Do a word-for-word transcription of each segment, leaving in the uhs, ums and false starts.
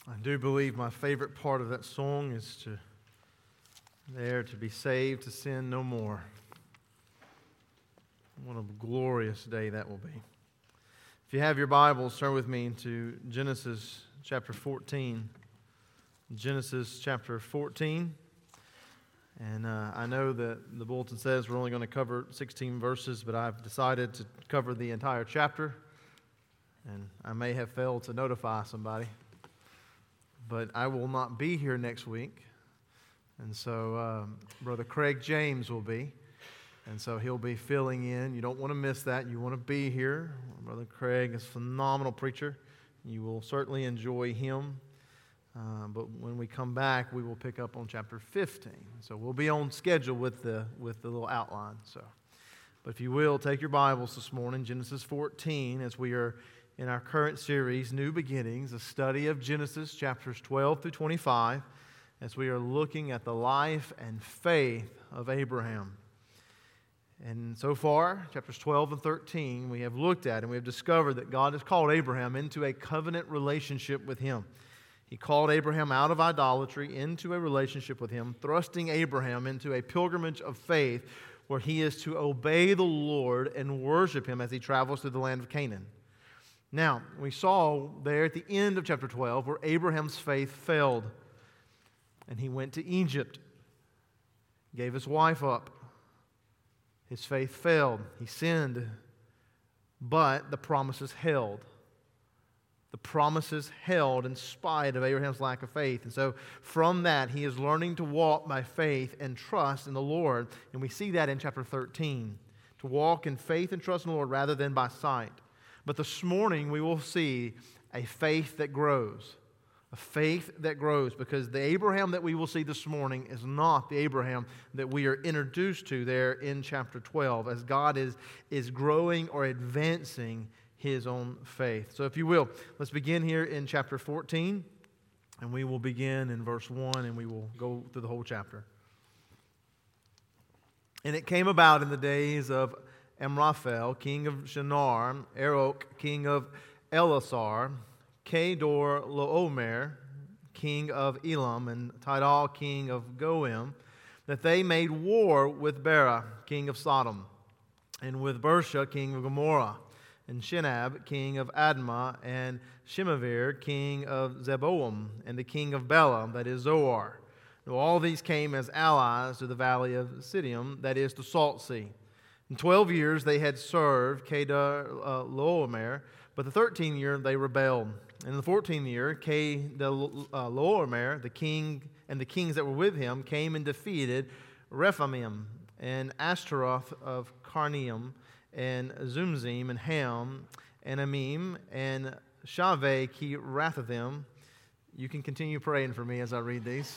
I do believe my favorite part of that song is to there to be saved, to sin no more. What a glorious day that will be. If you have your Bibles, turn with me to Genesis chapter fourteen. Genesis chapter fourteen. And uh, I know that the bulletin says we're only going to cover sixteen verses, but I've decided to cover the entire chapter. And I may have failed to notify somebody. But I will not be here next week. And so um, Brother Craig James will be. And so he'll be filling in. You don't want to miss that. You want to be here. Brother Craig is a phenomenal preacher. You will certainly enjoy him. Uh, but when we come back, we will pick up on chapter fifteen. So we'll be on schedule with the with the little outline. So, but if you will, take your Bibles this morning, Genesis fourteen, as we are in our current series, New Beginnings, a study of Genesis chapters twelve through twenty-five, as we are looking at the life and faith of Abraham. And so far, chapters twelve and thirteen, we have looked at and we have discovered that God has called Abraham into a covenant relationship with Him. He called Abraham out of idolatry into a relationship with Him, thrusting Abraham into a pilgrimage of faith where he is to obey the Lord and worship Him as he travels through the land of Canaan. Now, we saw there at the end of chapter twelve where Abraham's faith failed and he went to Egypt, gave his wife up. His faith failed. He sinned, but the promises held. The promises held in spite of Abraham's lack of faith. And so from that, he is learning to walk by faith and trust in the Lord. And we see that in chapter thirteen, to walk in faith and trust in the Lord rather than by sight. But this morning, we will see a faith that grows. A faith that grows, because the Abraham that we will see this morning is not the Abraham that we are introduced to there in chapter twelve, as God is, is growing or advancing His own faith. So if you will, let's begin here in chapter fourteen, and we will begin in verse one, and we will go through the whole chapter. And it came about in the days of Amraphel, king of Shinar, Arok, king of Elasar, Kedor Laomer, king of Elam, and Tidal, king of Goim, that they made war with Bera, king of Sodom, and with Bersha, king of Gomorrah, and Shinab, king of Admah, and Shemavir, king of Zeboam, and the king of Bela, that is Zoar. Now, all these came as allies to the valley of Siddim, that is the Salt Sea. In twelve years they had served Kedar uh, Laomer, but the thirteenth year they rebelled. In the fourteenth year, Kedorlaomer, the king and the kings that were with him, came and defeated Rephaim and Ashtaroth of Carnaim and Zumzim and Ham and Amim and Shaveh Kirathaim. You can continue praying for me as I read these.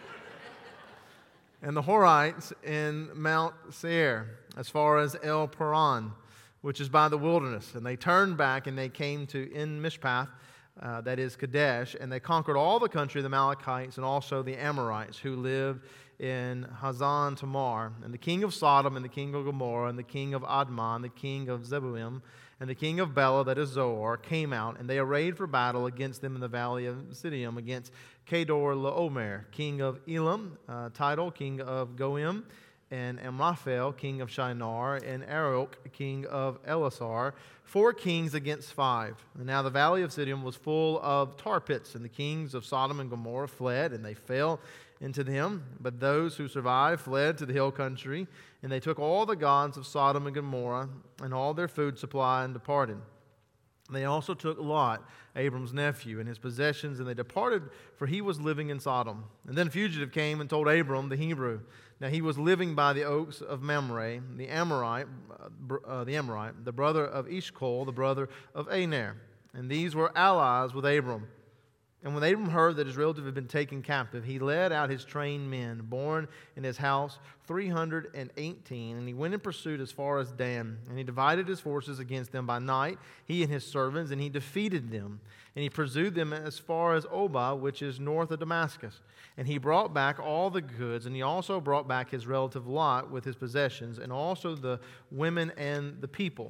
And the Horites in Mount Seir, as far as El Paran, which is by the wilderness. And they turned back and they came to En Mishpath, uh, that is Kadesh, and they conquered all the country of the Amalekites and also the Amorites who lived in Hazan Tamar. And the king of Sodom and the king of Gomorrah and the king of Admah and the king of Zeboim and the king of Bela, that is Zoar, came out, and they arrayed for battle against them in the valley of Siddim, against Kedor Laomer, king of Elam, uh, Tidal, king of Goim, and Amraphel, king of Shinar, and Arok, king of Elasar, four kings against five. And now the valley of Siddim was full of tar pits, and the kings of Sodom and Gomorrah fled, and they fell into them. But those who survived fled to the hill country, and they took all the gods of Sodom and Gomorrah, and all their food supply, and departed. They also took Lot, Abram's nephew, and his possessions, and they departed, for he was living in Sodom. And then a fugitive came and told Abram the Hebrew. Now he was living by the oaks of Mamre, the Amorite, uh, the Amorite, the brother of Eshcol, the brother of Aner. And these were allies with Abram. And when Abram heard that his relative had been taken captive, he led out his trained men, born in his house, three hundred eighteen, and he went in pursuit as far as Dan. And he divided his forces against them by night, he and his servants, and he defeated them. And he pursued them as far as Obah, which is north of Damascus. And he brought back all the goods, and he also brought back his relative Lot with his possessions, and also the women and the people.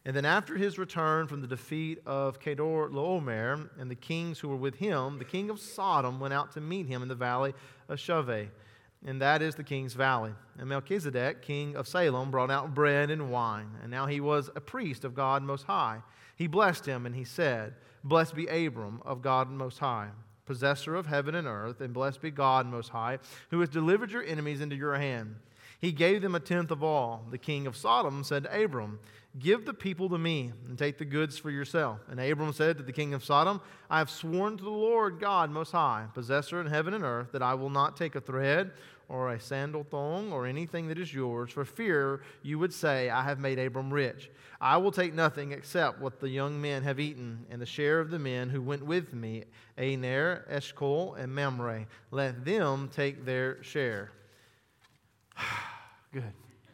And then after his return from the defeat of Kedor Laomer and the kings who were with him, the king of Sodom went out to meet him in the valley of Shaveh, and that is the king's valley. And Melchizedek, king of Salem, brought out bread and wine, and now he was a priest of God Most High. He blessed him, and he said, Blessed be Abram of God Most High, possessor of heaven and earth, and blessed be God Most High, who has delivered your enemies into your hand. He gave them a tenth of all. The king of Sodom said to Abram, Give the people to me, and take the goods for yourself. And Abram said to the king of Sodom, I have sworn to the Lord God Most High, possessor of heaven and earth, that I will not take a thread or a sandal thong or anything that is yours, for fear you would say, I have made Abram rich. I will take nothing except what the young men have eaten, and the share of the men who went with me, Aner, Eshcol, and Mamre. Let them take their share. Good.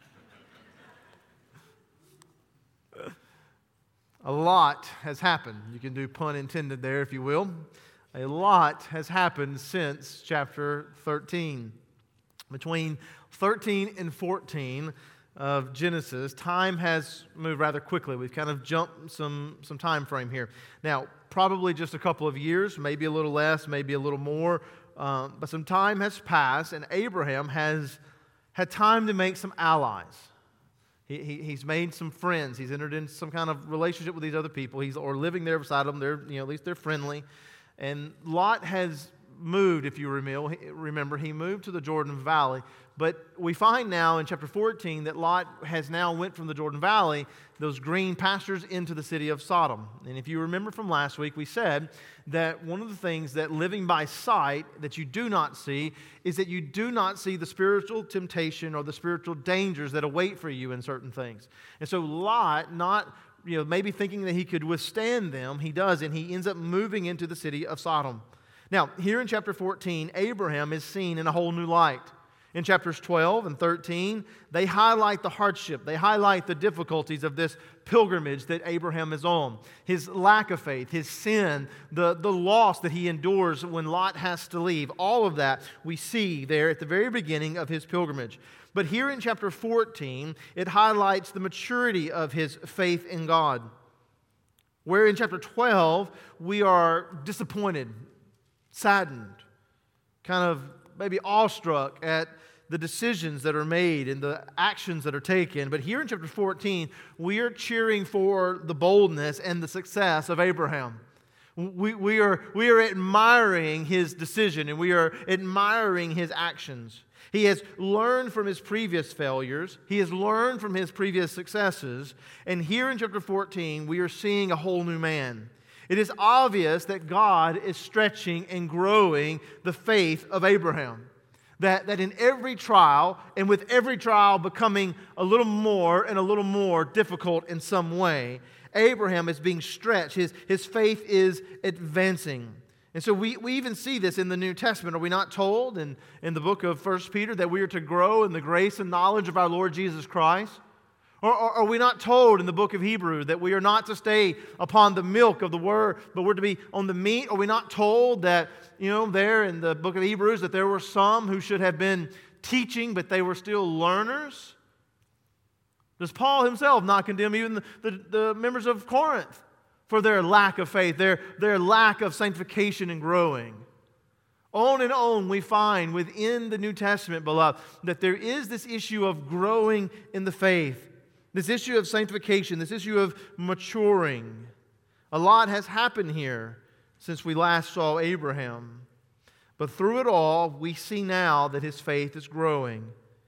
A lot has happened. You can do pun intended there, if you will. A lot has happened since chapter thirteen. Between thirteen and fourteen of Genesis, time has moved rather quickly. We've kind of jumped some, some time frame here. Now, probably just a couple of years, maybe a little less, maybe a little more, um, but some time has passed, and Abraham has had time to make some allies. He, he, he's made some friends. He's entered into some kind of relationship with these other people. He's or living there beside them. They're, you know, at least they're friendly. And Lot has moved, if you remember, he moved to the Jordan Valley. But we find now in chapter fourteen that Lot has now went from the Jordan Valley, those green pastures, into the city of Sodom. And if you remember from last week, we said that one of the things that living by sight that you do not see is that you do not see the spiritual temptation or the spiritual dangers that await for you in certain things. And so Lot, not you know maybe thinking that he could withstand them, he does, and he ends up moving into the city of Sodom. Now, here in chapter fourteen, Abraham is seen in a whole new light. In chapters twelve and thirteen, they highlight the hardship, they highlight the difficulties of this pilgrimage that Abraham is on. His lack of faith, his sin, the, the loss that he endures when Lot has to leave. All of that we see there at the very beginning of his pilgrimage. But here in chapter fourteen, it highlights the maturity of his faith in God. Where in chapter twelve, we are disappointed, saddened, kind of maybe awestruck at the decisions that are made and the actions that are taken. But here in chapter fourteen, we are cheering for the boldness and the success of Abraham. We, we, are, we are admiring his decision, and we are admiring his actions. He has learned from his previous failures. He has learned from his previous successes. And here in chapter fourteen, we are seeing a whole new man. It is obvious that God is stretching and growing the faith of Abraham. That, that in every trial, and with every trial becoming a little more and a little more difficult in some way, Abraham is being stretched. His, his faith is advancing. And so we, we even see this in the New Testament. Are we not told in, in the book of First Peter that we are to grow in the grace and knowledge of our Lord Jesus Christ? Or, or are we not told in the book of Hebrews that we are not to stay upon the milk of the word, but we're to be on the meat? Are we not told that, you know, there in the book of Hebrews that there were some who should have been teaching, but they were still learners? Does Paul himself not condemn even the, the, the members of Corinth for their lack of faith, their, their lack of sanctification and growing? On and on we find within the New Testament, beloved, that there is this issue of growing in the faith. This issue of sanctification, this issue of maturing. A lot has happened here since we last saw Abraham. But through it all, we see now that his faith is growing.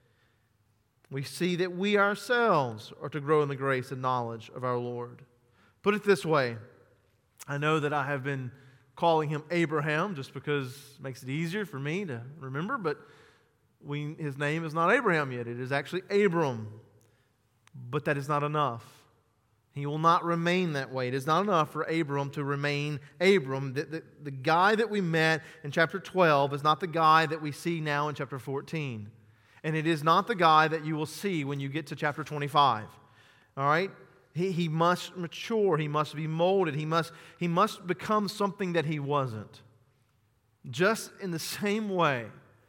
We see that we ourselves are to grow in the grace and knowledge of our Lord. Put it this way. I know that I have been calling him Abraham just because it makes it easier for me to remember, but we, his name is not Abraham yet. It is actually Abram. But that is not enough. He will not remain that way. It is not enough for Abram to remain Abram. The, the, the guy that we met in chapter twelve is not the guy that we see now in chapter fourteen. And it is not the guy that you will see when you get to chapter twenty-five. All right? He, he must mature. He must be molded. He must, he must become something that he wasn't. Just in the same way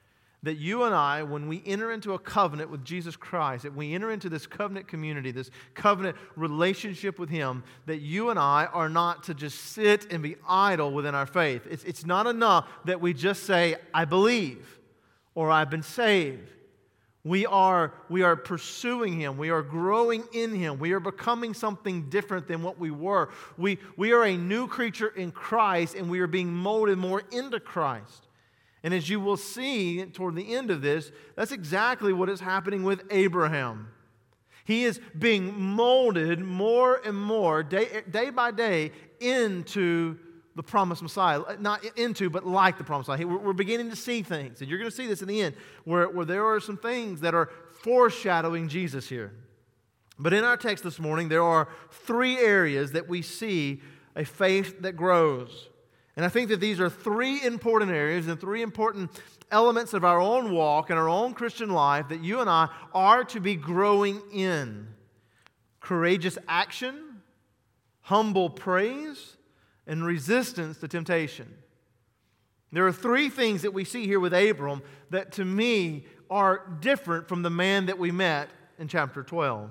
that you and I, when we enter into a covenant with Jesus Christ, that we enter into this covenant community, this covenant relationship with Him, that you and I are not to just sit and be idle within our faith. It's, it's not enough that we just say, I believe, or I've been saved. We are, we are pursuing Him. We are growing in Him. We are becoming something different than what we were. We, we are a new creature in Christ, and we are being molded more into Christ. And as you will see toward the end of this, that's exactly what is happening with Abraham. He is being molded more and more, day, day by day, into the promised Messiah. Not into, but like the promised Messiah. We're beginning to see things. And you're going to see this in the end, where, where there are some things that are foreshadowing Jesus here. But in our text this morning, there are three areas that we see a faith that grows. And I think that these are three important areas and three important elements of our own walk and our own Christian life that you and I are to be growing in. Courageous action, humble praise, and resistance to temptation. There are three things that we see here with Abram that to me are different from the man that we met in chapter twelve.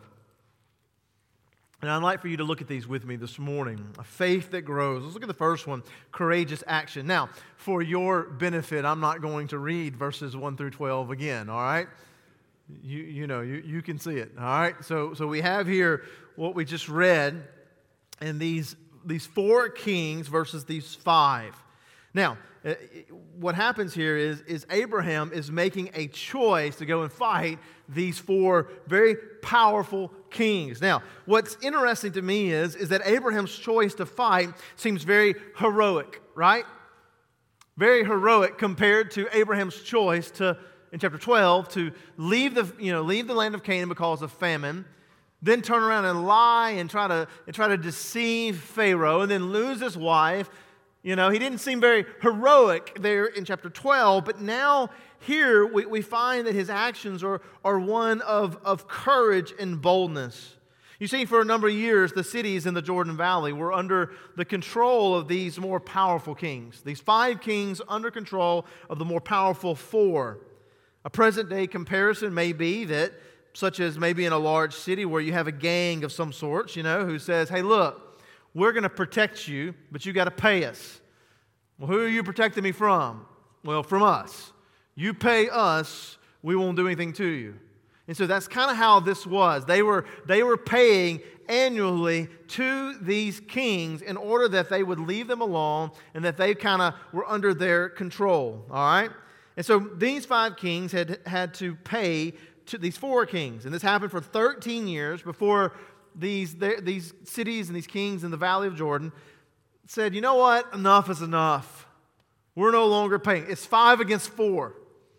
And I'd like for you to look at these with me this morning. A faith that grows. Let's look at the first one, courageous action. Now, for your benefit, I'm not going to read verses one through twelve again, all right? You, you know, you, you can see it, all right? So, so we have here what we just read in these these four kings versus these five. Now, what happens here is, is Abraham is making a choice to go and fight these four very powerful kings. Now, what's interesting to me is, is that Abraham's choice to fight seems very heroic, right? Very heroic compared to Abraham's choice to, in chapter twelve, to leave the, you know, leave the land of Canaan because of famine, then turn around and lie and try to and try to deceive Pharaoh, and then lose his wife. You know, he didn't seem very heroic there in chapter twelve, but now here we, we find that his actions are, are one of, of courage and boldness. You see, for a number of years, the cities in the Jordan Valley were under the control of these more powerful kings. These five kings under control of the more powerful four. A present-day comparison may be that, such as maybe in a large city where you have a gang of some sorts, you know, who says, hey, look, we're going to protect you, but you got to pay us. Well, who are you protecting me from? Well, from us. You pay us, we won't do anything to you. And so that's kind of how this was. They were, they were paying annually to these kings in order that they would leave them alone and that they kind of were under their control, all right? And so these five kings had had to pay to these four kings. And this happened for thirteen years before these, these cities and these kings in the Valley of Jordan said, you know what? Enough is enough. We're no longer paying. It's five against four.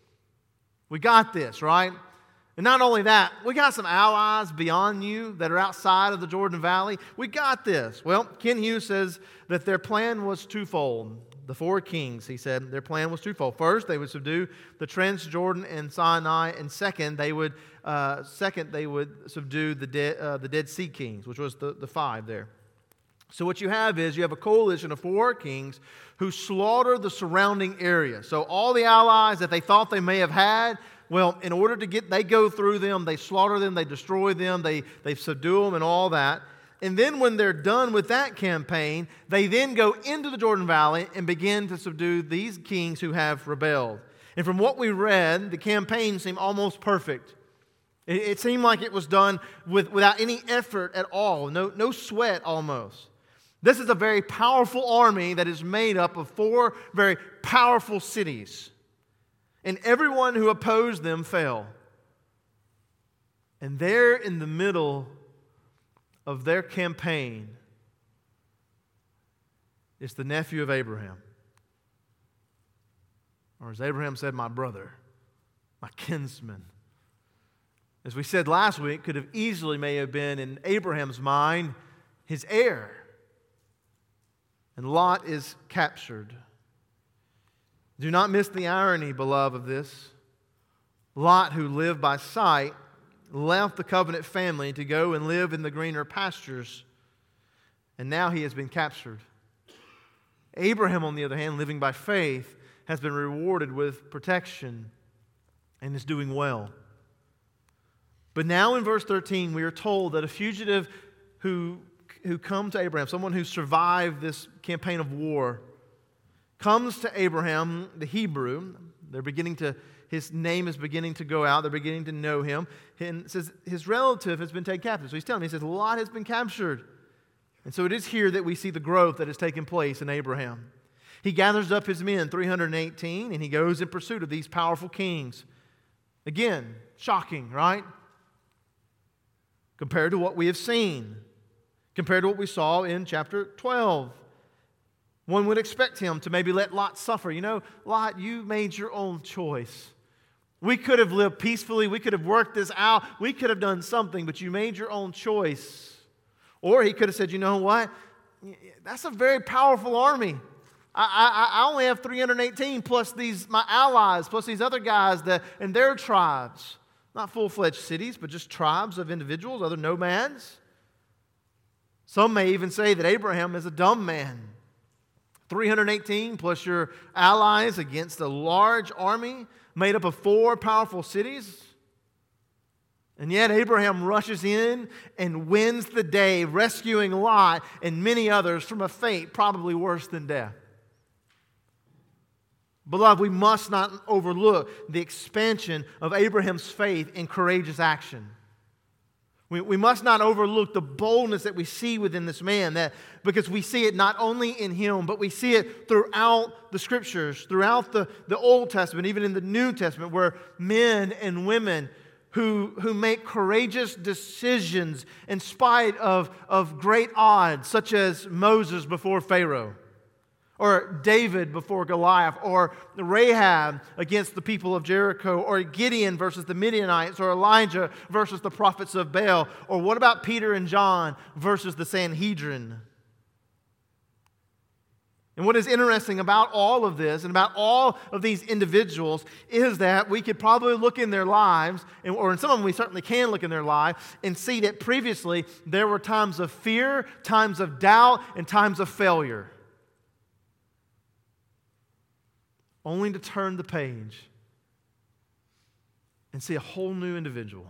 We got this, right? And not only that, we got some allies beyond you that are outside of the Jordan Valley. We got this. Well, Ken Hughes says that their plan was twofold. The four kings, he said, their plan was twofold. First, they would subdue the Transjordan and Sinai, and second, they would uh, second they would subdue the De- uh, the Dead Sea kings, which was the, the five there. So what you have is you have a coalition of four kings who slaughter the surrounding area. So all the allies that they thought they may have had, well, in order to get, they go through them, they slaughter them, they destroy them, they they subdue them, and all that. And then when they're done with that campaign, they then go into the Jordan Valley and begin to subdue these kings who have rebelled. And from what we read, the campaign seemed almost perfect. It, it seemed like it was done with, without any effort at all, no, no sweat almost. This is a very powerful army that is made up of four very powerful cities. And everyone who opposed them fell. And there in the middle of their campaign is the nephew of Abraham. Or as Abraham said, my brother, my kinsman. As we said last week, could have easily may have been in Abraham's mind his heir. And Lot is captured. Do not miss the irony, beloved, of this. Lot, who lived by sight, left the covenant family to go and live in the greener pastures, and now he has been captured. Abraham, on the other hand, living by faith, has been rewarded with protection. and is doing well. But now in verse thirteen, we are told that a fugitive who, who come to Abraham, someone who survived this campaign of war, comes to Abraham, the Hebrew. They're beginning to, his name is beginning to go out. They're beginning to know him. And says his relative has been taken captive. So he's telling me, he says, Lot has been captured. And so it is here that we see the growth that has taken place in Abraham. He gathers up his men, three hundred eighteen, and he goes in pursuit of these powerful kings. Again, shocking, right? Compared to what we have seen, compared to what we saw in chapter twelve. One would expect him to maybe let Lot suffer. You know, Lot, you made your own choice. We could have lived peacefully. We could have worked this out. We could have done something, but you made your own choice. Or he could have said, you know what? That's a very powerful army. I, I, I only have three hundred eighteen plus these my allies, plus these other guys that and their tribes. Not full-fledged cities, but just tribes of individuals, other nomads. Some may even say that Abraham is a dumb man. three hundred eighteen plus your allies against a large army made up of four powerful cities. And yet Abraham rushes in and wins the day, rescuing Lot and many others from a fate probably worse than death. Beloved, we must not overlook the expansion of Abraham's faith in courageous action. We, we must not overlook the boldness that we see within this man, that because we see it not only in him, but we see it throughout the Scriptures, throughout the, the Old Testament, even in the New Testament, where men and women who, who make courageous decisions in spite of, of great odds, such as Moses before Pharaoh, or David before Goliath, or Rahab against the people of Jericho, or Gideon versus the Midianites, or Elijah versus the prophets of Baal, or what about Peter and John versus the Sanhedrin? And what is interesting about all of this and about all of these individuals is that we could probably look in their lives, or in some of them we certainly can look in their life, and see that previously there were times of fear, times of doubt, and times of failure. Only to turn the page and see a whole new individual.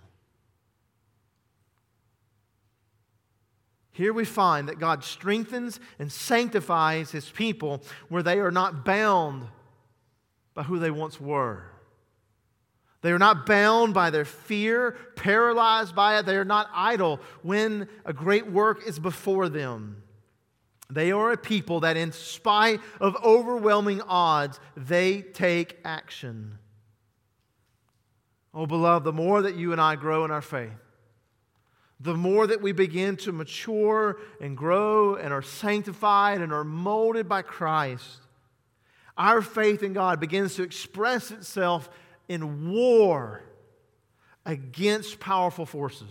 Here we find that God strengthens and sanctifies His people where they are not bound by who they once were. They are not bound by their fear, paralyzed by it. They are not idle when a great work is before them. They are a people that in spite of overwhelming odds, they take action. Oh, beloved, the more that you and I grow in our faith, the more that we begin to mature and grow and are sanctified and are molded by Christ, our faith in God begins to express itself in war against powerful forces.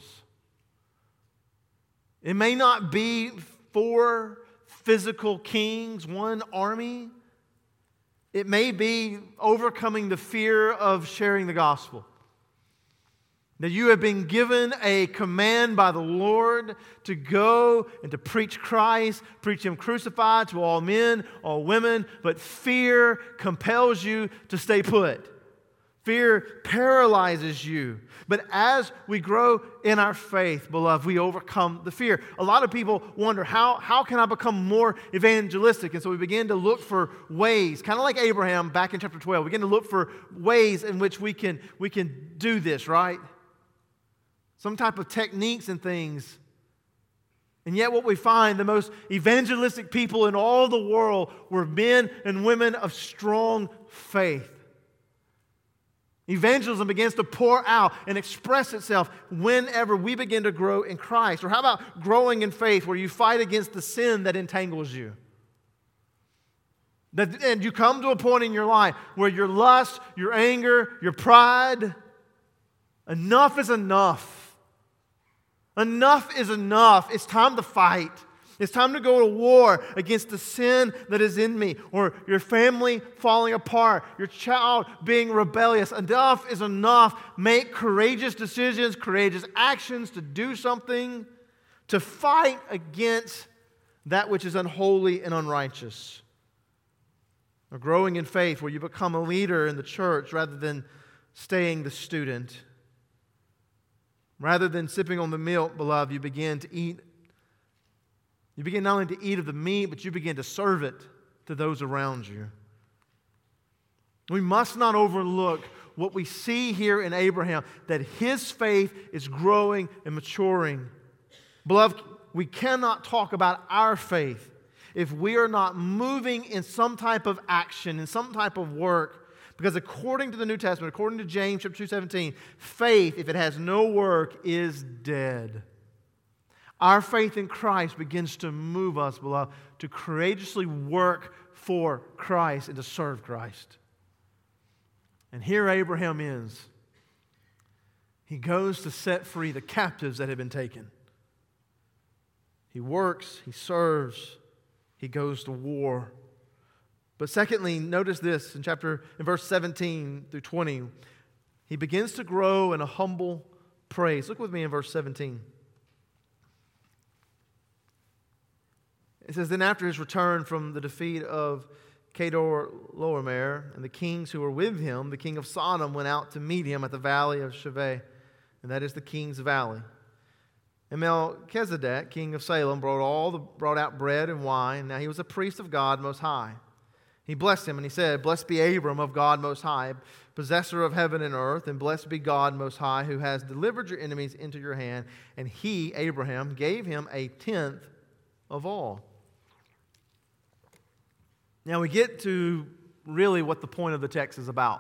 It may not be for physical kings, one army. It may be overcoming the fear of sharing the gospel. That you have been given a command by the Lord to go and to preach Christ, preach Him crucified to all men, all women, but fear compels you to stay put. Fear paralyzes you. But as we grow in our faith, beloved, we overcome the fear. A lot of people wonder, how, how can I become more evangelistic? And so we begin to look for ways, kind of like Abraham back in chapter twelve. We begin to look for ways in which we can, we can do this, right? Some type of techniques and things. And yet what we find, the most evangelistic people in all the world were men and women of strong faith. Evangelism begins to pour out and express itself whenever we begin to grow in Christ. Or how about growing in faith where you fight against the sin that entangles you? That, and you come to a point in your life where your lust, your anger, your pride, enough is enough. Enough is enough. It's time to fight. It's time to go to war against the sin that is in me, or your family falling apart, your child being rebellious. Enough is enough. Make courageous decisions, courageous actions to do something, to fight against that which is unholy and unrighteous. Or growing in faith where you become a leader in the church rather than staying the student. Rather than sipping on the milk, beloved, you begin to eat. You begin not only to eat of the meat, but you begin to serve it to those around you. We must not overlook what we see here in Abraham, that his faith is growing and maturing. Beloved, we cannot talk about our faith if we are not moving in some type of action, in some type of work. Because according to the New Testament, according to James chapter two seventeen, faith, if it has no work, is dead. Our faith in Christ begins to move us, beloved, to courageously work for Christ and to serve Christ. And here Abraham is. He goes to set free the captives that have been taken. He works, he serves, he goes to war. But secondly, notice this in chapter in verse seventeen through twenty. He begins to grow in a humble praise. Look with me in verse seventeen. It says, "Then after his return from the defeat of Kedorlaomer and the kings who were with him, the king of Sodom went out to meet him at the valley of Shaveh," and that is the king's valley. "And Melchizedek, king of Salem, brought all the brought out bread and wine. Now he was a priest of God Most High. He blessed him, and he said, 'Blessed be Abram of God Most High, possessor of heaven and earth, and blessed be God Most High, who has delivered your enemies into your hand.' And he, Abraham, gave him a tenth of all." Now we get to really what the point of the text is about.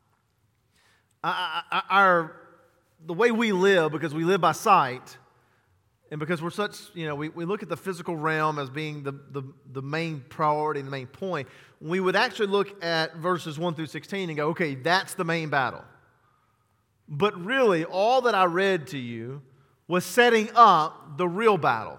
Our, the way we live, because we live by sight, and because we're such, you know, we, we look at the physical realm as being the, the, the main priority, the main point, we would actually look at verses one through sixteen and go, okay, that's the main battle. But really, all that I read to you was setting up the real battle.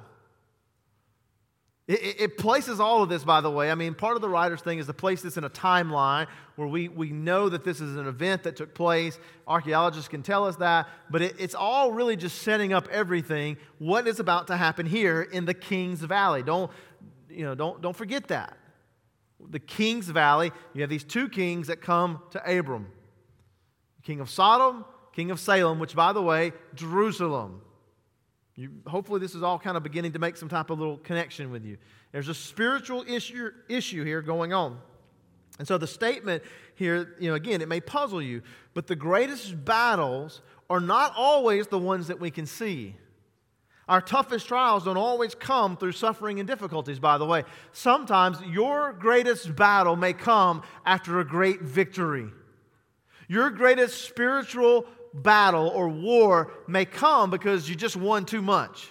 It, it, it places all of this, by the way. I mean, part of the writer's thing is to place this in a timeline where we, we know that this is an event that took place. Archaeologists can tell us that. But it, it's all really just setting up everything, what is about to happen here in the King's Valley. Don't, you know, don't, don't forget that. The King's Valley, you have these two kings that come to Abram. King of Sodom, king of Salem, which, by the way, Jerusalem. You, hopefully this is all kind of beginning to make some type of little connection with you. There's a spiritual issue, issue here going on. And so the statement here, you know, again, it may puzzle you, but the greatest battles are not always the ones that we can see. Our toughest trials don't always come through suffering and difficulties, by the way. Sometimes your greatest battle may come after a great victory. Your greatest spiritual battle or war may come because you just won too much.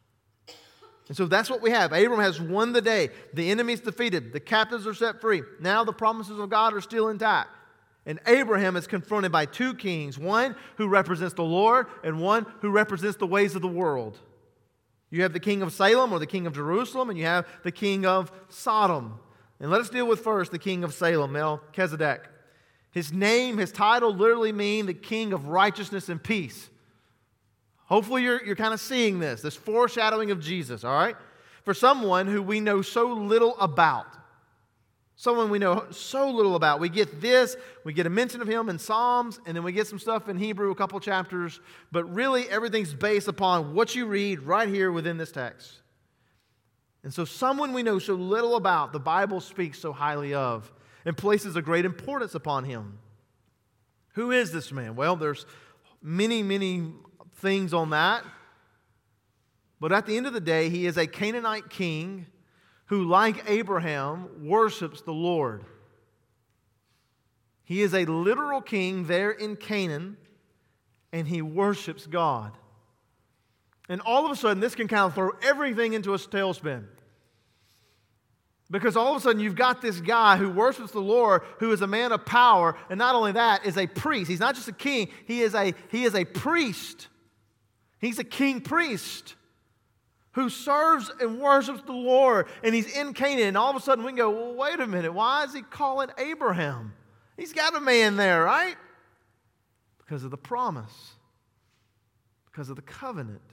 And so that's what we have. Abram has won the day. The enemy's defeated. The captives are set free. Now the promises of God are still intact. And Abraham is confronted by two kings, one who represents the Lord and one who represents the ways of the world. You have the king of Salem or the king of Jerusalem, and you have the king of Sodom. And let us deal with first the king of Salem, Melchizedek. His name, his title literally mean the king of righteousness and peace. Hopefully you're, you're kind of seeing this, this foreshadowing of Jesus, all right? For someone who we know so little about. Someone we know so little about. We get this, we get a mention of him in Psalms, and then we get some stuff in Hebrew, a couple chapters, but really everything's based upon what you read right here within this text. And so someone we know so little about, the Bible speaks so highly of, and places a great importance upon him. Who is this man? Well, there's many, many things on that. But at the end of the day, he is a Canaanite king who, like Abraham, worships the Lord. He is a literal king there in Canaan, and he worships God. And all of a sudden, this can kind of throw everything into a tailspin. Because all of a sudden you've got this guy who worships the Lord, who is a man of power, and not only that, is a priest. He's not just a king, he is a, he is a priest. He's a king priest who serves and worships the Lord, and he's in Canaan. And all of a sudden we can go, well, wait a minute, why is he calling Abraham? He's got a man there, right? Because of the promise, because of the covenant,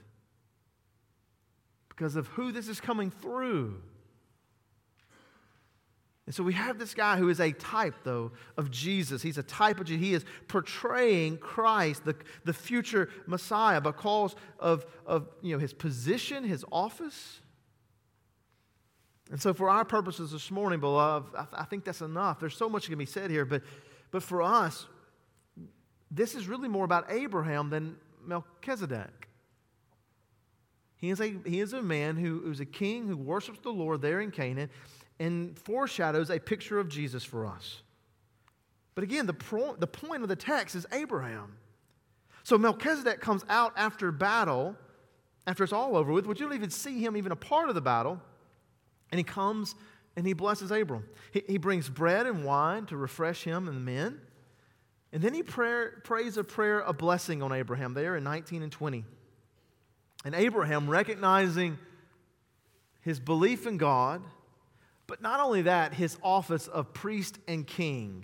because of who this is coming through. And so we have this guy who is a type, though, of Jesus. He's a type of Jesus. He is portraying Christ, the, the future Messiah, because of, of you know, his position, his office. And so for our purposes this morning, beloved, I, I think that's enough. There's so much that can be said here, but, but for us, this is really more about Abraham than Melchizedek. He is a, he is a man who, who's a king who worships the Lord there in Canaan, and foreshadows a picture of Jesus for us. But again, the, pro, the point of the text is Abraham. So Melchizedek comes out after battle, after it's all over with, which you don't even see him even a part of the battle, and he comes and he blesses Abram. He, he brings bread and wine to refresh him and the men, and then he pray, prays a prayer, a blessing on Abraham there in nineteen and twenty. And Abraham, recognizing his belief in God, but not only that, his office of priest and king.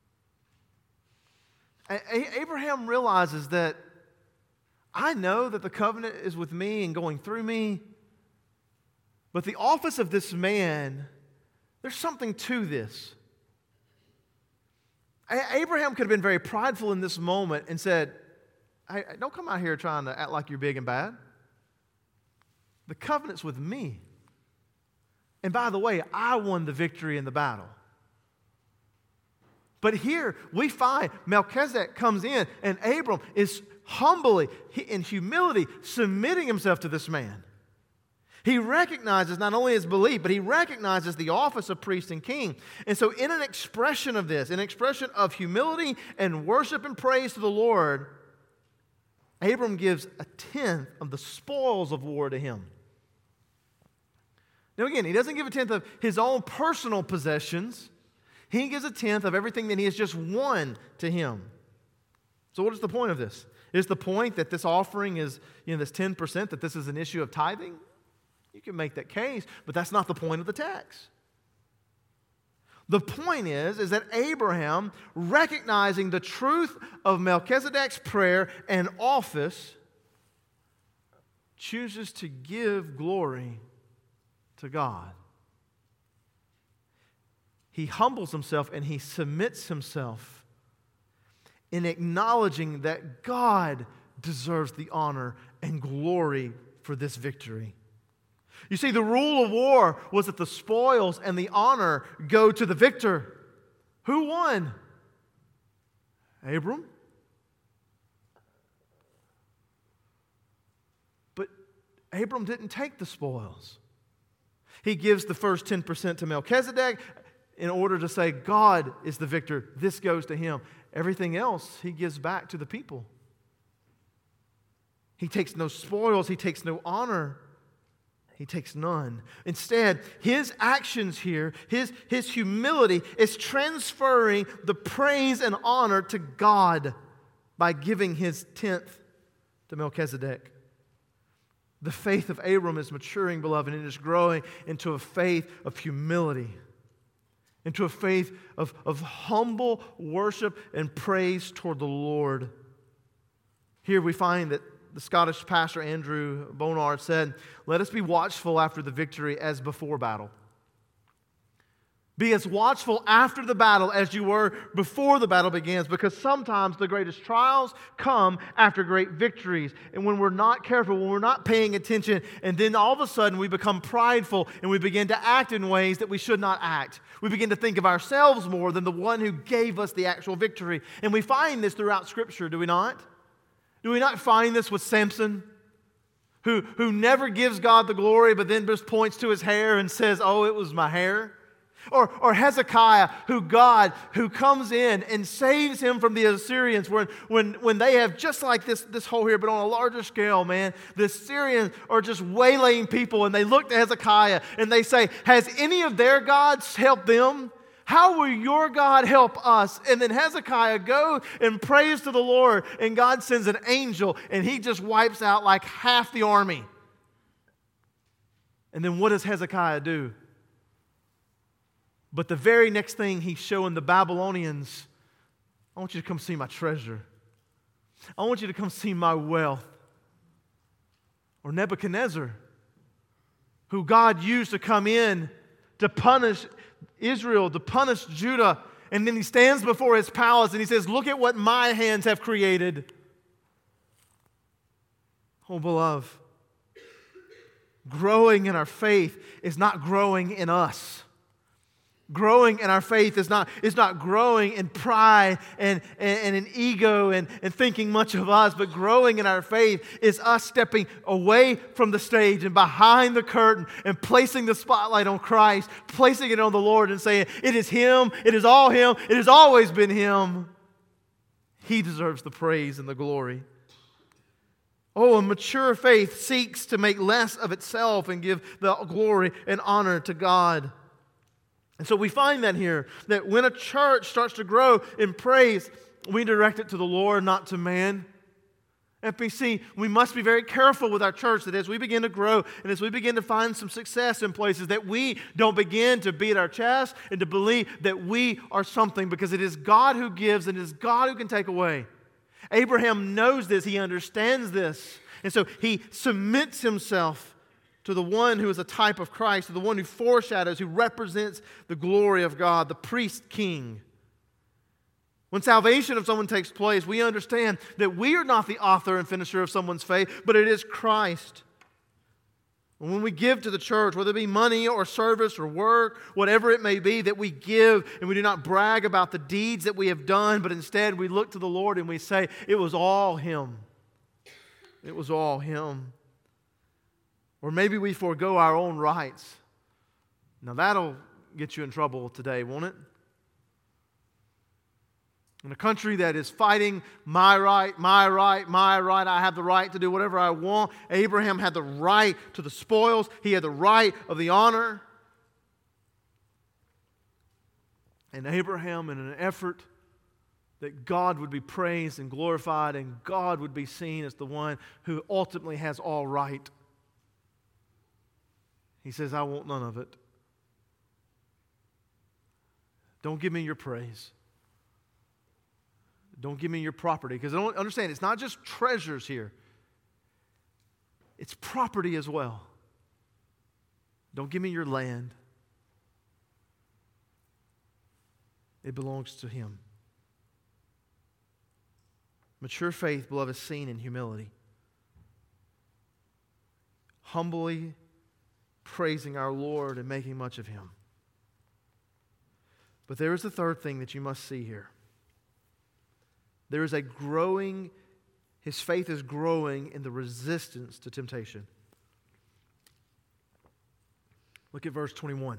A- Abraham realizes that I know that the covenant is with me and going through me, but the office of this man, there's something to this. A- Abraham could have been very prideful in this moment and said, hey, don't come out here trying to act like you're big and bad. The covenant's with me. And by the way, I won the victory in the battle. But here we find Melchizedek comes in, and Abram is humbly, in humility, submitting himself to this man. He recognizes not only his belief, but he recognizes the office of priest and king. And so in an expression of this, an expression of humility and worship and praise to the Lord, Abram gives a tenth of the spoils of war to him. Now again, he doesn't give a tenth of his own personal possessions. He gives a tenth of everything that he has just won to him. So what is the point of this? Is the point that this offering is, you know, this ten percent, that this is an issue of tithing? You can make that case, but that's not the point of the text. The point is, is that Abraham, recognizing the truth of Melchizedek's prayer and office, chooses to give glory to God. He humbles himself and he submits himself in acknowledging that God deserves the honor and glory for this victory. You see, the rule of war was that the spoils and the honor go to the victor. Who won? Abram. But Abram didn't take the spoils. He gives the first ten percent to Melchizedek in order to say, God is the victor. This goes to him. Everything else he gives back to the people. He takes no spoils. He takes no honor. He takes none. Instead, his actions here, his, his humility is transferring the praise and honor to God by giving his tenth to Melchizedek. The faith of Abram is maturing, beloved, and it is growing into a faith of humility, into a faith of, of humble worship and praise toward the Lord. Here we find that the Scottish pastor Andrew Bonar said, "Let us be watchful after the victory as before battle." Be as watchful after the battle as you were before the battle begins, because sometimes the greatest trials come after great victories. And when we're not careful, when we're not paying attention, and then all of a sudden we become prideful and we begin to act in ways that we should not act. We begin to think of ourselves more than the one who gave us the actual victory. And we find this throughout Scripture, do we not? Do we not find this with Samson, who, who never gives God the glory, but then just points to his hair and says, "Oh, it was my hair"? Or, or Hezekiah, who God, who comes in and saves him from the Assyrians when, when, when they have, just like this, this whole here, but on a larger scale, man, the Assyrians are just waylaying people, and they look to Hezekiah and they say, "Has any of their gods helped them? How will your God help us?" And then Hezekiah goes and prays to the Lord, and God sends an angel, and he just wipes out like half the army. And then what does Hezekiah do? But the very next thing he's showing the Babylonians, "I want you to come see my treasure. I want you to come see my wealth." Or Nebuchadnezzar, who God used to come in to punish Israel, to punish Judah. And then he stands before his palace and he says, look at what my hands have created. Oh, beloved, growing in our faith is not growing in us. Growing in our faith is not, is not growing in pride and, and, and in ego and, and thinking much of us, but growing in our faith is us stepping away from the stage and behind the curtain and placing the spotlight on Christ, placing it on the Lord and saying, it is Him, it is all Him, it has always been Him. He deserves the praise and the glory. Oh, a mature faith seeks to make less of itself and give the glory and honor to God. And so we find that here, that when a church starts to grow in praise, we direct it to the Lord, not to man. F B C, we must be very careful with our church that as we begin to grow and as we begin to find some success in places, that we don't begin to beat our chest and to believe that we are something, because it is God who gives and it is God who can take away. Abraham knows this, he understands this, and so he submits himself to the one who is a type of Christ, to the one who foreshadows, who represents the glory of God, the priest king. When salvation of someone takes place, we understand that we are not the author and finisher of someone's faith, but it is Christ. When we give to the church, whether it be money or service or work, whatever it may be, that we give and we do not brag about the deeds that we have done, but instead we look to the Lord and we say, it was all Him. It was all Him. Or maybe we forego our own rights. Now that'll get you in trouble today, won't it? In a country that is fighting my right, my right, my right, I have the right to do whatever I want. Abraham had the right to the spoils. He had the right of the honor. And Abraham, in an effort that God would be praised and glorified and God would be seen as the one who ultimately has all right, he says, I want none of it. Don't give me your praise. Don't give me your property. Because I don't understand, it's not just treasures here. It's property as well. Don't give me your land. It belongs to Him. Mature faith, beloved, is seen in humility. Humbly praising our Lord and making much of Him. But there is the third thing that you must see here. There is a growing, his faith is growing in the resistance to temptation. Look at verse twenty-one.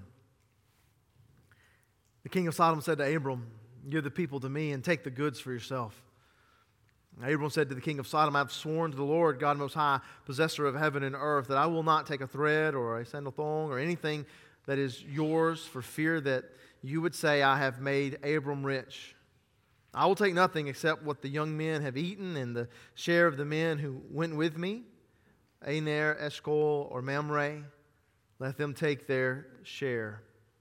The king of Sodom said to Abram, give the people to me and take the goods for yourself. Abram said to the king of Sodom, I have sworn to the Lord, God Most High, possessor of heaven and earth, that I will not take a thread or a sandal thong or anything that is yours, for fear that you would say, I have made Abram rich. I will take nothing except what the young men have eaten and the share of the men who went with me, Aner, Eshcol, or Mamre. Let them take their share.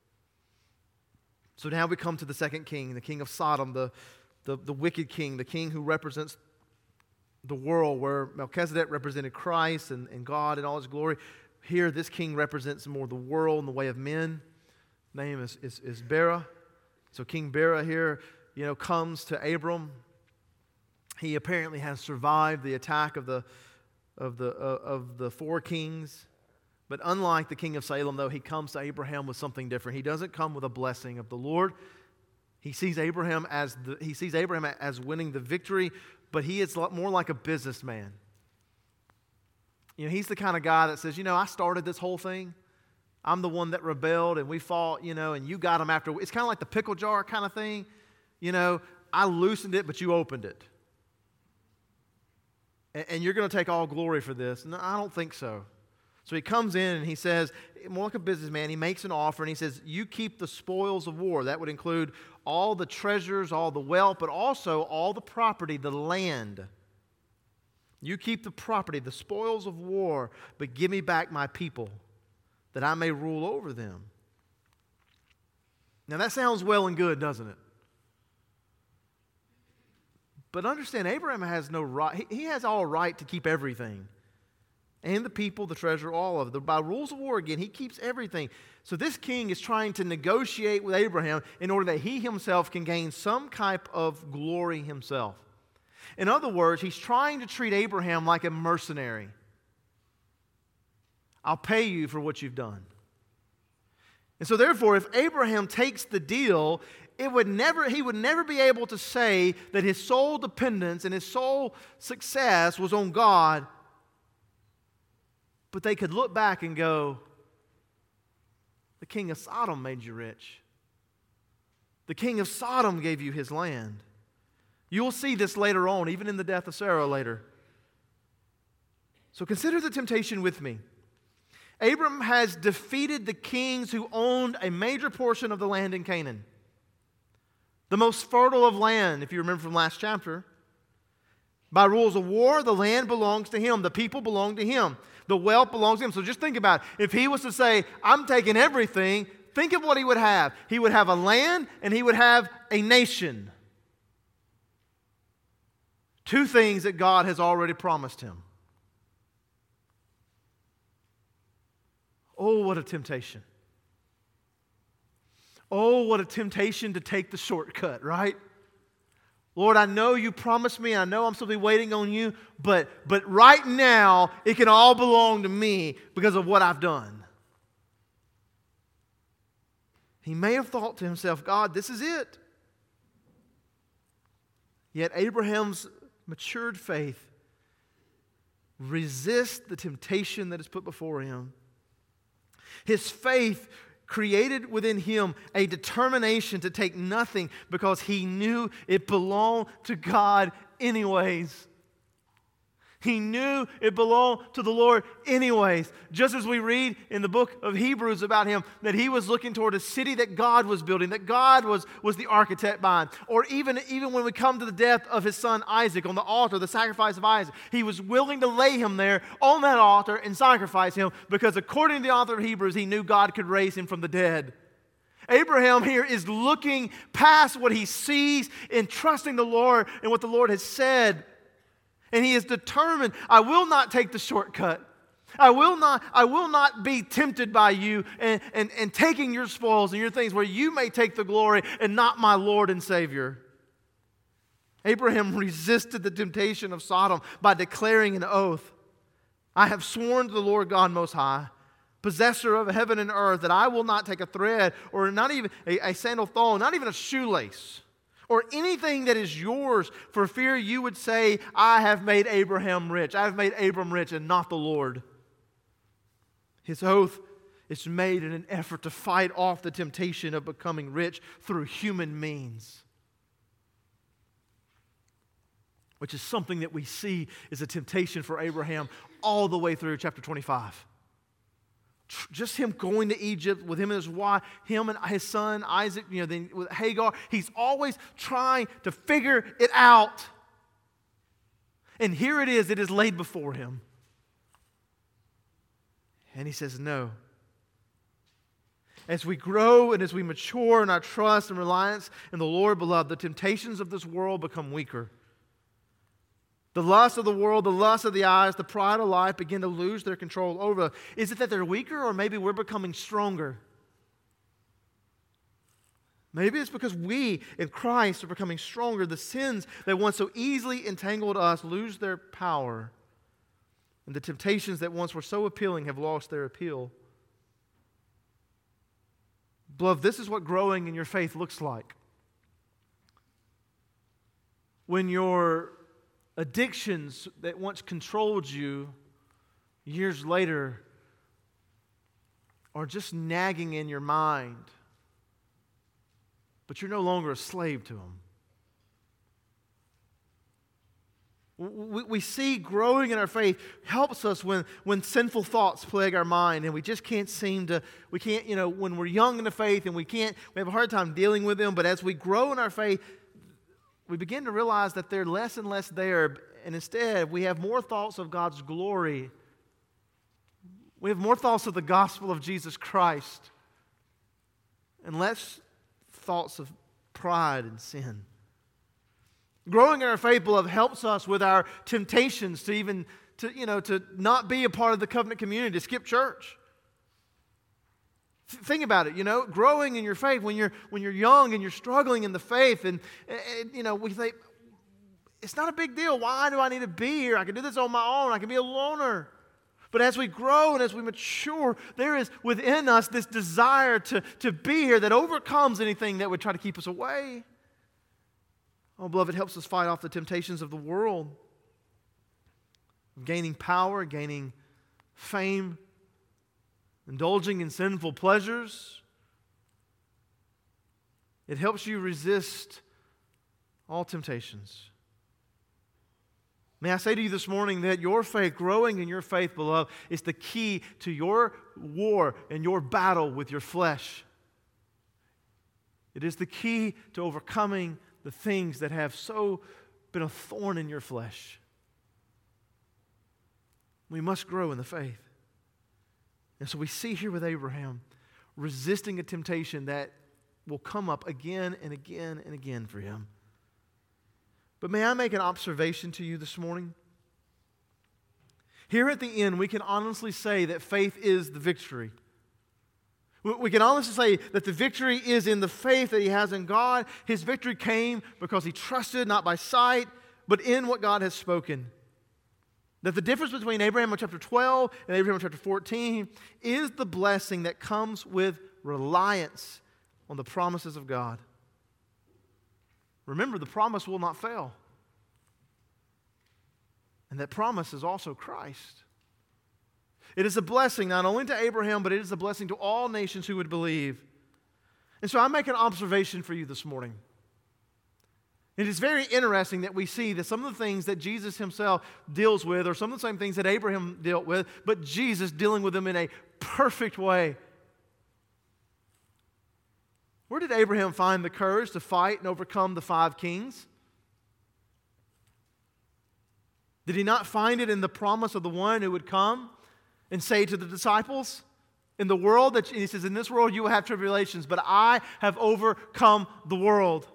So now we come to the second king, the king of Sodom, the The, the wicked king, the king who represents the world, where Melchizedek represented Christ and, and God in all His glory. Here, this king represents more the world and the way of men. His name is, is, is Bera. So King Bera here, you know, comes to Abram. He apparently has survived the attack of the, of the, uh, of the four kings. But unlike the king of Salem, though, he comes to Abraham with something different. He doesn't come with a blessing of the Lord. He sees Abraham as the, he sees Abraham as winning the victory, but he is more like a businessman. You know, he's the kind of guy that says, you know, I started this whole thing. I'm the one that rebelled and we fought, you know, and you got him after. It's kind of like the pickle jar kind of thing. You know, I loosened it, but you opened it. And, and you're going to take all glory for this. No, I don't think so. So he comes in and he says, more like a businessman, he makes an offer and he says, you keep the spoils of war. That would include all the treasures, all the wealth, but also all the property, the land. You keep the property, the spoils of war, but give me back my people, that I may rule over them. Now that sounds well and good, doesn't it? But understand, Abraham has no right, he, he has all right to keep everything. and the people, the treasure, all of it. By rules of war, again, he keeps everything. So this king is trying to negotiate with Abraham in order that he himself can gain some type of glory himself. In other words, he's trying to treat Abraham like a mercenary. I'll pay you for what you've done. And so therefore, if Abraham takes the deal, it would never, he would never be able to say that his sole dependence and his sole success was on God. But they could look back and go, the king of Sodom made you rich. The king of Sodom gave you his land. You'll see this later on, even in the death of Sarah later. So consider the temptation with me. Abram has defeated the kings who owned a major portion of the land in Canaan. The most fertile of land, if you remember from last chapter. By rules of war, the land belongs to him. The people belong to him. The wealth belongs to him. So just think about it. If he was to say, I'm taking everything, think of what he would have. He would have a land and he would have a nation. Two things that God has already promised him. Oh, what a temptation. Oh, what a temptation to take the shortcut, right? Lord, I know you promised me. I know I'm still be waiting on you. But, but right now, it can all belong to me because of what I've done. He may have thought to himself, God, this is it. Yet Abraham's matured faith resists the temptation that is put before him. His faith created within him a determination to take nothing because he knew it belonged to God anyways. He knew it belonged to the Lord anyways. Just as we read in the book of Hebrews about him, that he was looking toward a city that God was building, that God was, was the architect behind. Or even, even when we come to the death of his son Isaac on the altar, the sacrifice of Isaac, he was willing to lay him there on that altar and sacrifice him because according to the author of Hebrews, he knew God could raise him from the dead. Abraham here is looking past what he sees and trusting the Lord and what the Lord has said. And he is determined, I will not take the shortcut. I will not, I will not be tempted by you and, and, and taking your spoils and your things where you may take the glory and not my Lord and Savior. Abraham resisted the temptation of Sodom by declaring an oath. I have sworn to the Lord God Most High, possessor of heaven and earth, that I will not take a thread or not even a, a sandal thong, not even a shoelace, or anything that is yours, for fear you would say, I have made Abraham rich. I have made Abram rich and not the Lord. His oath is made in an effort to fight off the temptation of becoming rich through human means, which is something that we see is a temptation for Abraham all the way through chapter twenty-five. Just him going to Egypt with him and his wife, him and his son Isaac, you know, then with Hagar. He's always trying to figure it out. And here it is, it is laid before him. And he says, no. As we grow and as we mature in our trust and reliance in the Lord, beloved, the temptations of this world become weaker. The lust of the world, the lust of the eyes, the pride of life begin to lose their control over us. Is it that they're weaker, or maybe we're becoming stronger? Maybe it's because we in Christ are becoming stronger. The sins that once so easily entangled us lose their power. And the temptations that once were so appealing have lost their appeal. Beloved, this is what growing in your faith looks like. When your addictions that once controlled you years later are just nagging in your mind, but you're no longer a slave to them. We, we see growing in our faith helps us when, when sinful thoughts plague our mind and we just can't seem to, we can't, you know, when we're young in the faith and we can't, we have a hard time dealing with them, but as we grow in our faith, we begin to realize that they're less and less there, and instead we have more thoughts of God's glory. We have more thoughts of the gospel of Jesus Christ and less thoughts of pride and sin. Growing in our faith, beloved, helps us with our temptations to even, to, you know, to not be a part of the covenant community, to skip church. Think about it, you know, growing in your faith when you're when you're young and you're struggling in the faith, and, and you know, we think, it's not a big deal. Why do I need to be here? I can do this on my own. I can be a loner. But as we grow and as we mature, there is within us this desire to, to be here that overcomes anything that would try to keep us away. Oh, beloved, it helps us fight off the temptations of the world, gaining power, gaining fame, indulging in sinful pleasures. It helps you resist all temptations. May I say to you this morning that your faith, growing in your faith, beloved, is the key to your war and your battle with your flesh. It is the key to overcoming the things that have so been a thorn in your flesh. We must grow in the faith. And so we see here with Abraham resisting a temptation that will come up again and again and again for him. But may I make an observation to you this morning? Here at the end, we can honestly say that faith is the victory. We can honestly say that the victory is in the faith that he has in God. His victory came because he trusted not by sight, but in what God has spoken. That the difference between Abraham in chapter twelve and Abraham in chapter fourteen is the blessing that comes with reliance on the promises of God. Remember, the promise will not fail. And that promise is also Christ. It is a blessing not only to Abraham, but it is a blessing to all nations who would believe. And so I make an observation for you this morning. It is very interesting that we see that some of the things that Jesus himself deals with are some of the same things that Abraham dealt with, but Jesus dealing with them in a perfect way. Where did Abraham find the courage to fight and overcome the five kings? Did he not find it in the promise of the one who would come and say to the disciples, in the world, that he says, in this world you will have tribulations, but I have overcome the world.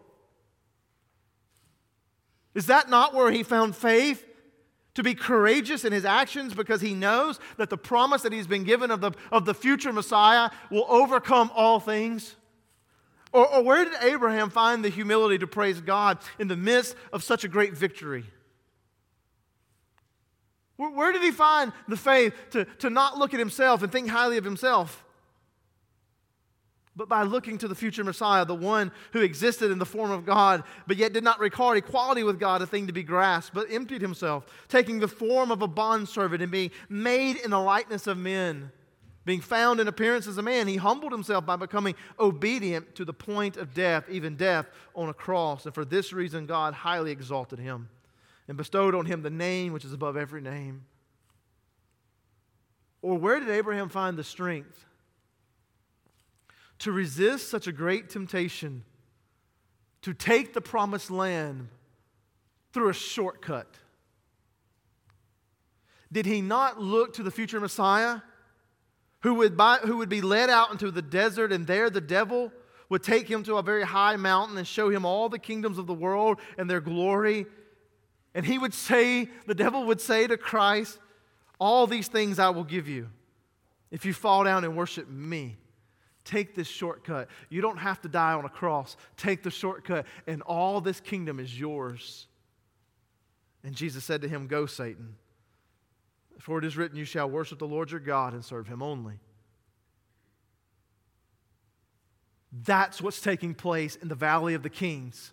Is that not where he found faith? To be courageous in his actions because he knows that the promise that he's been given of the, of the future Messiah will overcome all things? Or, or where did Abraham find the humility to praise God in the midst of such a great victory? Where, where did he find the faith to, to not look at himself and think highly of himself, but by looking to the future Messiah, the one who existed in the form of God, but yet did not regard equality with God a thing to be grasped, but emptied himself, taking the form of a bondservant and being made in the likeness of men? Being found in appearance as a man, he humbled himself by becoming obedient to the point of death, even death on a cross. And for this reason, God highly exalted him and bestowed on him the name which is above every name. Or where did Abraham find the strength to resist such a great temptation, to take the promised land through a shortcut? Did he not look to the future Messiah, who would, by, who would be led out into the desert, and there the devil would take him to a very high mountain and show him all the kingdoms of the world and their glory? And he would say, the devil would say to Christ, all these things I will give you if you fall down and worship me. Take this shortcut. You don't have to die on a cross. Take the shortcut, and all this kingdom is yours. And Jesus said to him, go, Satan. For it is written, you shall worship the Lord your God and serve him only. That's what's taking place in the Valley of the Kings.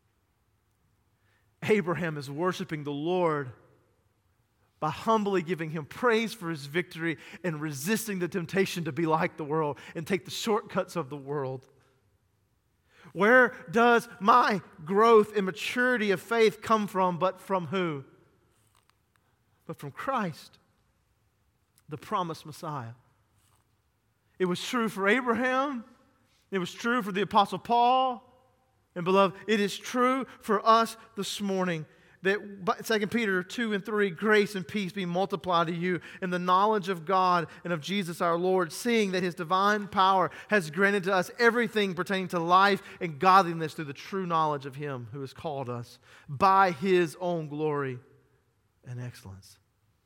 Abraham is worshiping the Lord by humbly giving him praise for his victory and resisting the temptation to be like the world and take the shortcuts of the world. Where does my growth and maturity of faith come from, but from who? But from Christ, the promised Messiah. It was true for Abraham. It was true for the Apostle Paul. And beloved, it is true for us this morning. that Second Peter two and three, grace and peace be multiplied to you in the knowledge of God and of Jesus our Lord, seeing that His divine power has granted to us everything pertaining to life and godliness through the true knowledge of Him who has called us by His own glory and excellence.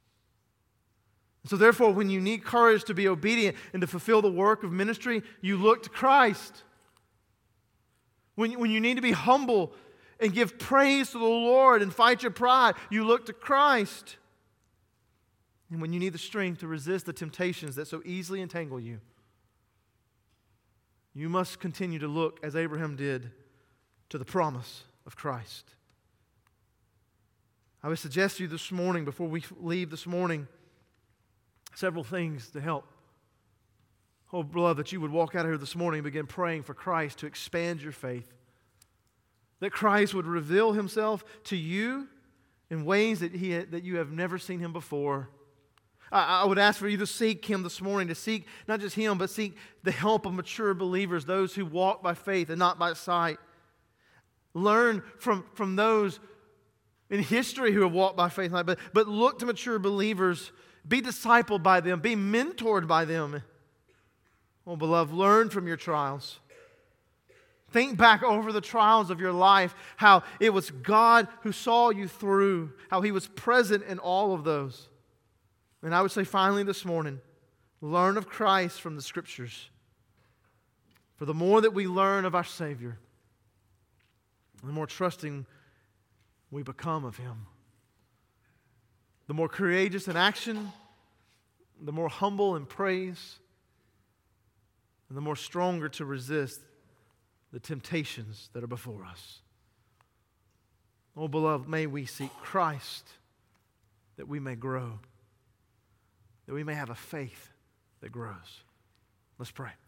So therefore, when you need courage to be obedient and to fulfill the work of ministry, you look to Christ. When, when you need to be humble and give praise to the Lord and fight your pride, you look to Christ. And when you need the strength to resist the temptations that so easily entangle you, you must continue to look, as Abraham did, to the promise of Christ. I would suggest to you this morning, before we leave this morning, several things to help. Oh, beloved, that you would walk out of here this morning and begin praying for Christ to expand your faith. That Christ would reveal Himself to you in ways that, he, that you have never seen Him before. I, I would ask for you to seek Him this morning, to seek not just Him, but seek the help of mature believers, those who walk by faith and not by sight. Learn from, from those in history who have walked by faith, but, but look to mature believers. Be discipled by them. Be mentored by them. Oh, beloved, learn from your trials. Think back over the trials of your life, how it was God who saw you through, how He was present in all of those. And I would say finally this morning, learn of Christ from the Scriptures. For the more that we learn of our Savior, the more trusting we become of Him. The more courageous in action, the more humble in praise, and the more stronger to resist the temptations that are before us. Oh, beloved, may we seek Christ that we may grow, that we may have a faith that grows. Let's pray.